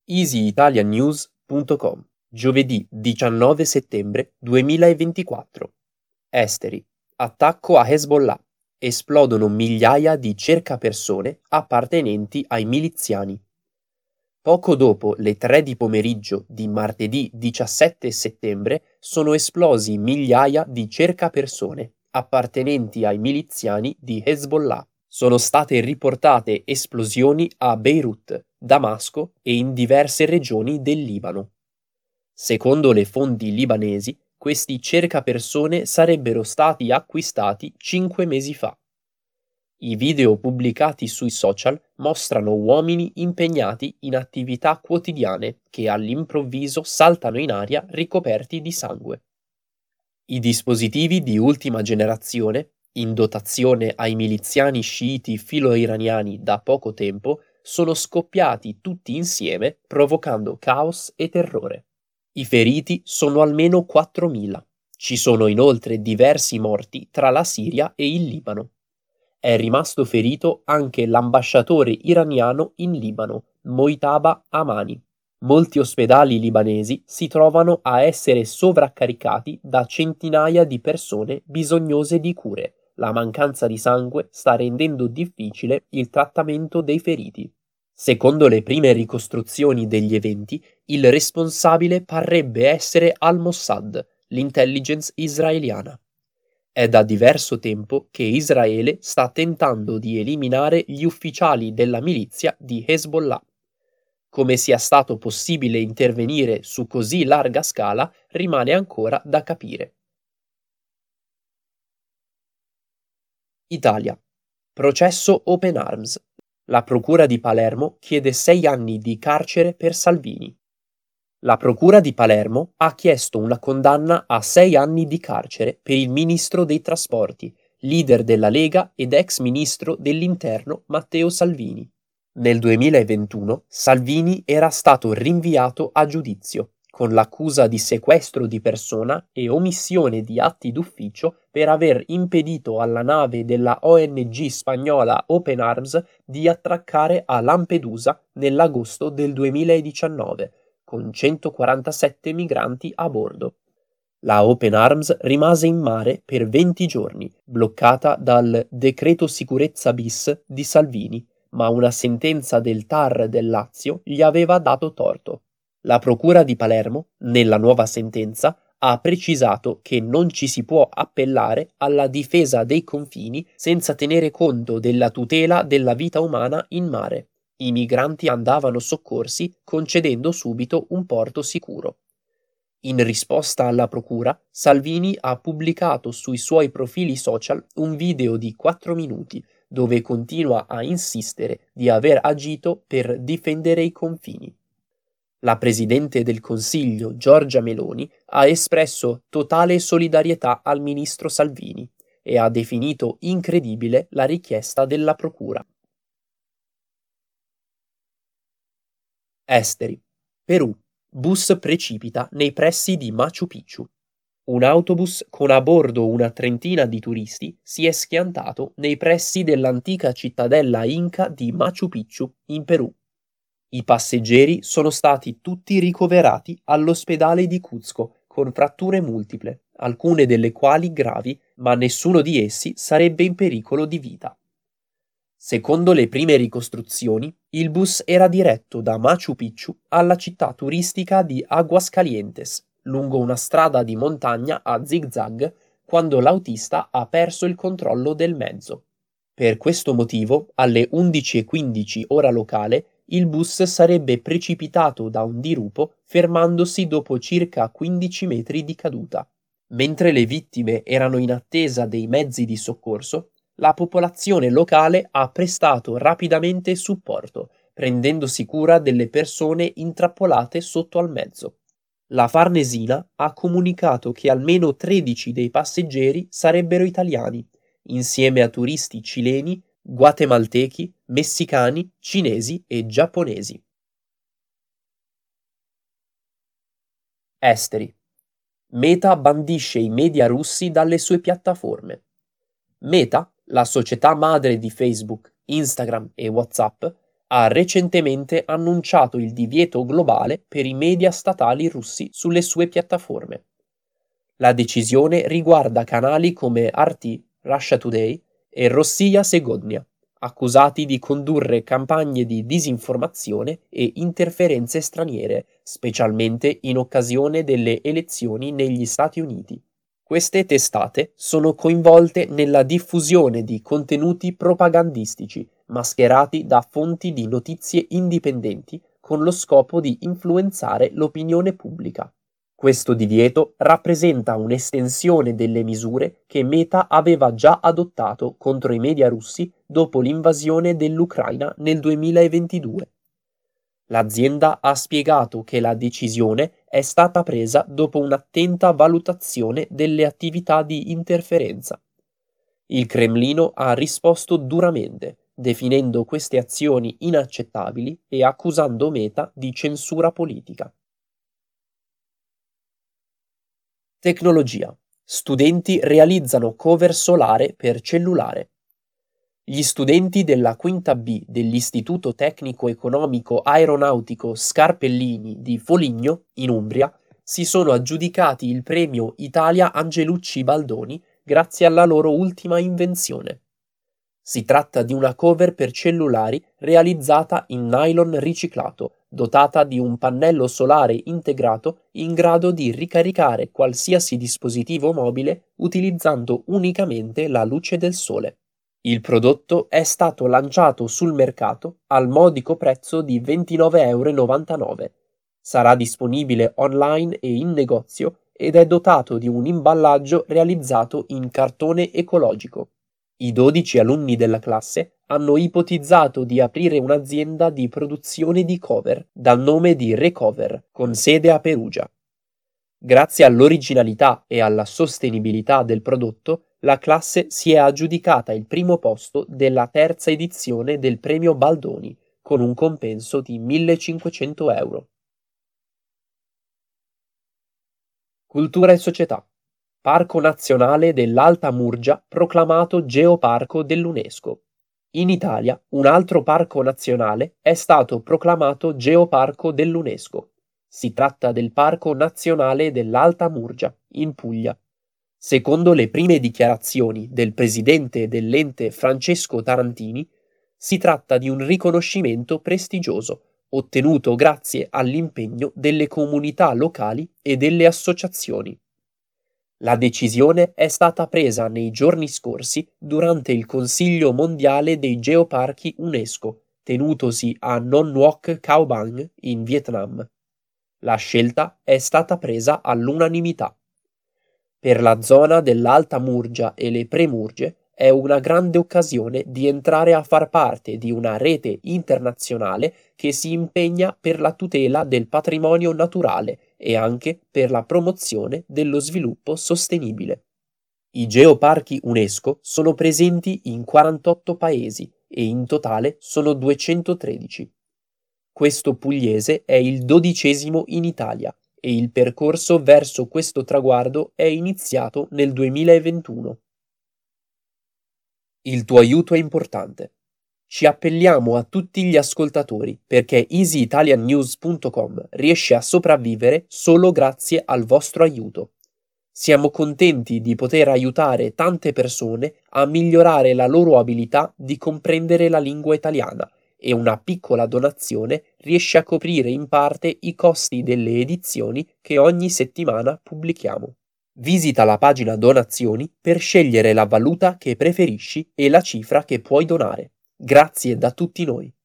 easyitaliannews.com, giovedì 19 settembre 2024. Esteri. Attacco a Hezbollah. Esplodono migliaia di cercapersone appartenenti ai miliziani. Poco dopo le 3 di pomeriggio di martedì 17 settembre sono esplosi migliaia di cercapersone appartenenti ai miliziani di Hezbollah. Sono state riportate esplosioni a Beirut, Damasco e in diverse regioni del Libano. Secondo le fonti libanesi, questi cercapersone sarebbero stati acquistati 5 mesi fa. I video pubblicati sui social mostrano uomini impegnati in attività quotidiane che all'improvviso saltano in aria ricoperti di sangue. I dispositivi di ultima generazione, in dotazione ai miliziani sciiti filo-iraniani da poco tempo, sono scoppiati tutti insieme provocando caos e terrore. I feriti sono almeno 4.000. Ci sono inoltre diversi morti tra la Siria e il Libano. È rimasto ferito anche l'ambasciatore iraniano in Libano, Mojtaba Amani. Molti ospedali libanesi si trovano a essere sovraccaricati da centinaia di persone bisognose di cure. La mancanza di sangue sta rendendo difficile il trattamento dei feriti. Secondo le prime ricostruzioni degli eventi, il responsabile parrebbe essere Al-Mossad, l'intelligence israeliana. È da diverso tempo che Israele sta tentando di eliminare gli ufficiali della milizia di Hezbollah. Come sia stato possibile intervenire su così larga scala rimane ancora da capire. Italia. Processo Open Arms. La Procura di Palermo chiede 6 anni di carcere per Salvini. La Procura di Palermo ha chiesto una condanna a 6 anni di carcere per il ministro dei Trasporti, leader della Lega ed ex ministro dell'Interno Matteo Salvini. Nel 2021 Salvini era stato rinviato a giudizio con l'accusa di sequestro di persona e omissione di atti d'ufficio per aver impedito alla nave della ONG spagnola Open Arms di attraccare a Lampedusa nell'agosto del 2019, con 147 migranti a bordo. La Open Arms rimase in mare per 20 giorni, bloccata dal decreto sicurezza bis di Salvini, ma una sentenza del TAR del Lazio gli aveva dato torto. La Procura di Palermo, nella nuova sentenza, ha precisato che non ci si può appellare alla difesa dei confini senza tenere conto della tutela della vita umana in mare. I migranti andavano soccorsi concedendo subito un porto sicuro. In risposta alla procura, Salvini ha pubblicato sui suoi profili social un video di 4 minuti dove continua a insistere di aver agito per difendere i confini. La Presidente del Consiglio, Giorgia Meloni, ha espresso totale solidarietà al ministro Salvini e ha definito incredibile la richiesta della procura. Esteri. Perù. Bus precipita nei pressi di Machu Picchu. Un autobus con a bordo una trentina di turisti si è schiantato nei pressi dell'antica cittadella Inca di Machu Picchu, in Perù. I passeggeri sono stati tutti ricoverati all'ospedale di Cuzco con fratture multiple, alcune delle quali gravi, ma nessuno di essi sarebbe in pericolo di vita. Secondo le prime ricostruzioni, il bus era diretto da Machu Picchu alla città turistica di Aguascalientes, lungo una strada di montagna a zig-zag, quando l'autista ha perso il controllo del mezzo. Per questo motivo, alle 11:15 ora locale, il bus sarebbe precipitato da un dirupo, fermandosi dopo circa 15 metri di caduta. Mentre le vittime erano in attesa dei mezzi di soccorso, la popolazione locale ha prestato rapidamente supporto, prendendosi cura delle persone intrappolate sotto al mezzo. La Farnesina ha comunicato che almeno 13 dei passeggeri sarebbero italiani, insieme a turisti cileni, guatemaltechi, messicani, cinesi e giapponesi. Esteri. Meta bandisce i media russi dalle sue piattaforme. Meta, la società madre di Facebook, Instagram e WhatsApp, ha recentemente annunciato il divieto globale per i media statali russi sulle sue piattaforme. La decisione riguarda canali come RT, Russia Today e Rossiya Segodnya, accusati di condurre campagne di disinformazione e interferenze straniere, specialmente in occasione delle elezioni negli Stati Uniti. Queste testate sono coinvolte nella diffusione di contenuti propagandistici mascherati da fonti di notizie indipendenti con lo scopo di influenzare l'opinione pubblica. Questo divieto rappresenta un'estensione delle misure che Meta aveva già adottato contro i media russi dopo l'invasione dell'Ucraina nel 2022. L'azienda ha spiegato che la decisione è stata presa dopo un'attenta valutazione delle attività di interferenza. Il Cremlino ha risposto duramente, definendo queste azioni inaccettabili e accusando Meta di censura politica. Tecnologia. Studenti realizzano cover solare per cellulare. Gli studenti della quinta B dell'Istituto Tecnico Economico Aeronautico Scarpellini di Foligno, in Umbria, si sono aggiudicati il premio Italia Angelucci Baldoni grazie alla loro ultima invenzione. Si tratta di una cover per cellulari realizzata in nylon riciclato, dotata di un pannello solare integrato in grado di ricaricare qualsiasi dispositivo mobile utilizzando unicamente la luce del sole. Il prodotto è stato lanciato sul mercato al modico prezzo di €29,99. Sarà disponibile online e in negozio ed è dotato di un imballaggio realizzato in cartone ecologico. I 12 alunni della classe hanno ipotizzato di aprire un'azienda di produzione di cover dal nome di Recover, con sede a Perugia. Grazie all'originalità e alla sostenibilità del prodotto, la classe si è aggiudicata il primo posto della terza edizione del premio Baldoni, con un compenso di €1.500. Cultura e società. Parco nazionale dell'Alta Murgia proclamato Geoparco dell'UNESCO. In Italia un altro parco nazionale è stato proclamato Geoparco dell'UNESCO. Si tratta del Parco Nazionale dell'Alta Murgia, in Puglia. Secondo le prime dichiarazioni del presidente dell'ente Francesco Tarantini, si tratta di un riconoscimento prestigioso, ottenuto grazie all'impegno delle comunità locali e delle associazioni. La decisione è stata presa nei giorni scorsi durante il Consiglio mondiale dei Geoparchi UNESCO, tenutosi a Non Ngoc Cao Bang in Vietnam. La scelta è stata presa all'unanimità. Per la zona dell'Alta Murgia e le Premurge è una grande occasione di entrare a far parte di una rete internazionale che si impegna per la tutela del patrimonio naturale e anche per la promozione dello sviluppo sostenibile. I geoparchi UNESCO sono presenti in 48 paesi e in totale sono 213. Questo pugliese è il 12° in Italia e il percorso verso questo traguardo è iniziato nel 2021. Il tuo aiuto è importante. Ci appelliamo a tutti gli ascoltatori perché easyitaliannews.com riesce a sopravvivere solo grazie al vostro aiuto. Siamo contenti di poter aiutare tante persone a migliorare la loro abilità di comprendere la lingua italiana e una piccola donazione riesce a coprire in parte i costi delle edizioni che ogni settimana pubblichiamo. Visita la pagina Donazioni per scegliere la valuta che preferisci e la cifra che puoi donare. Grazie da tutti noi.